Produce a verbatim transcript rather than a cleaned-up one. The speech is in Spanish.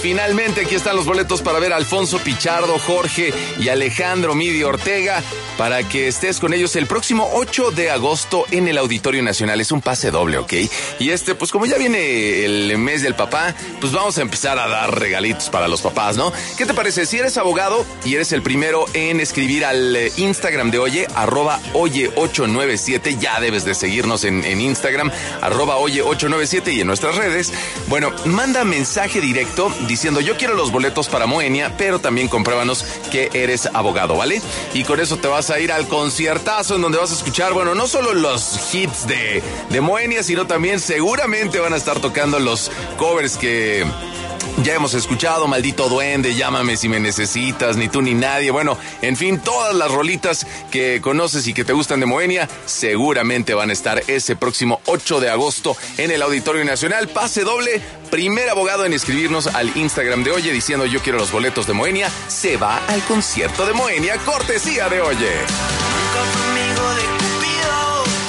Finalmente aquí están los boletos para ver a Alfonso Pichardo, Jorge y Alejandro Midi Ortega, para que estés con ellos el próximo ocho de agosto en el Auditorio Nacional. Es un pase doble, ¿ok? Y este, pues como ya viene el mes del papá, pues vamos a empezar a dar regalitos para los papás, ¿no? ¿Qué te parece? Si eres abogado y eres el primero en escribir al Instagram de Oye, arroba Oye ocho nueve siete, ya debes de seguirnos en, en Instagram, arroba Oye ocho nueve siete y en nuestras redes. Bueno, manda mensaje directo diciendo yo quiero los boletos para Moenia, pero también compruébanos que eres abogado, ¿vale? Y con eso te vas a ir al conciertazo en donde vas a escuchar, bueno, no solo los hits de, de Moenia, sino también seguramente van a estar tocando los covers que ya hemos escuchado, Maldito Duende, Llámame si me necesitas, Ni tú ni nadie, bueno, en fin, todas las rolitas que conoces y que te gustan de Moenia, seguramente van a estar ese próximo ocho de agosto en el Auditorio Nacional. Pase doble, primer abogado en escribirnos al Instagram de Oye diciendo yo quiero los boletos de Moenia, se va al concierto de Moenia, cortesía de Oye.